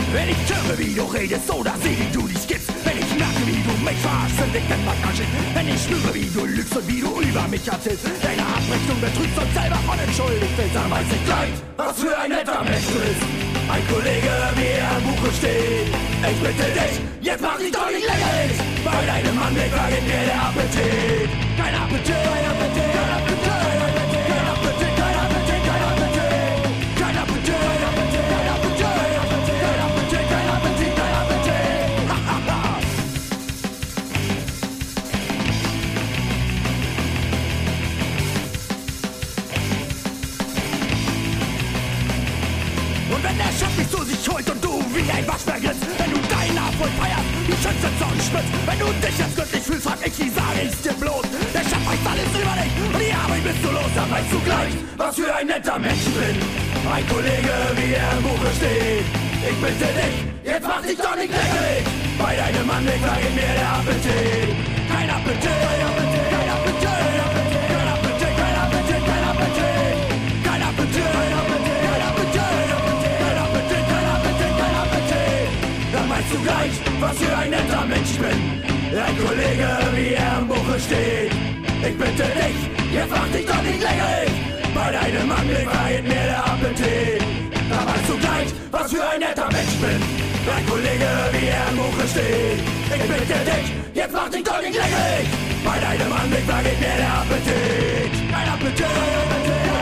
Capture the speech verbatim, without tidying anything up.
Wenn ich höre, wie du redest oder sehe, wie du dich gibst, wenn ich merke, wie du mich verarschst, dann liegt etwas ganz schön. Wenn ich spüre, wie du lügst und wie du über mich erzählst, deine Abrechnung betrügst und selber von entschuldigt bist, dann weiß ich gleich, was für ein netter Mensch du bist. Ein Kollege, wie er im Buche steht. Ich bitte dich, jetzt mach dich doch nicht lächerlich. Bei deinem Anblick vergeht mir der Appetit. Kein Appetit, kein Appetit, kein Appetit, kein Appetit, kein Appetit, kein Appetit, kein Appetit, kein Appetit, kein Appetit, kein Appetit, kein Appetit, kein Appetit, kein Appetit. Und wenn der Chef mich zu sich holt und du wie ein Waschbär grinst, wenn du deinen Erfolg feierst, die Schütze Zorn spitzt, wenn du dich jetzt glücklich fühlst, frag ich, wie sage ich's dir bloß? Der Chef weiß alles über dich und die Arbeit bist du los, dann weißt du gleich, was für ein netter Mensch ich bin. Ein Kollege, wie er im Buche steht. Ich bitte dich, jetzt mach dich doch nicht lächerlich. Bei deinem Anblick vergeht mir der Appetit. Kein Appetit, kein Appetit, kein Appetit, kein Appetit, kein Appetit, kein Appetit, kein Appetit, kein Appetit, kein Appetit, kein Appetit, kein Appetit, kein Appetit, kein Appetit. Dann weißt du gleich, was für ein netter Mensch ich bin. Ein Kollege, wie er im Buche steht. Ich bitte dich, jetzt mach dich doch nicht lächerlich. Bei deinem Anblick vergeht mir der Appetit. Da weißt du gleich, was für ein netter Mensch ich bin. Ein Kollege, wie er im Buche steht. Ich bitte dich, jetzt mach dich doch nicht lächerlich. Bei deinem Anblick vergeht mir der Appetit. Kein Appetit, kein Appetit.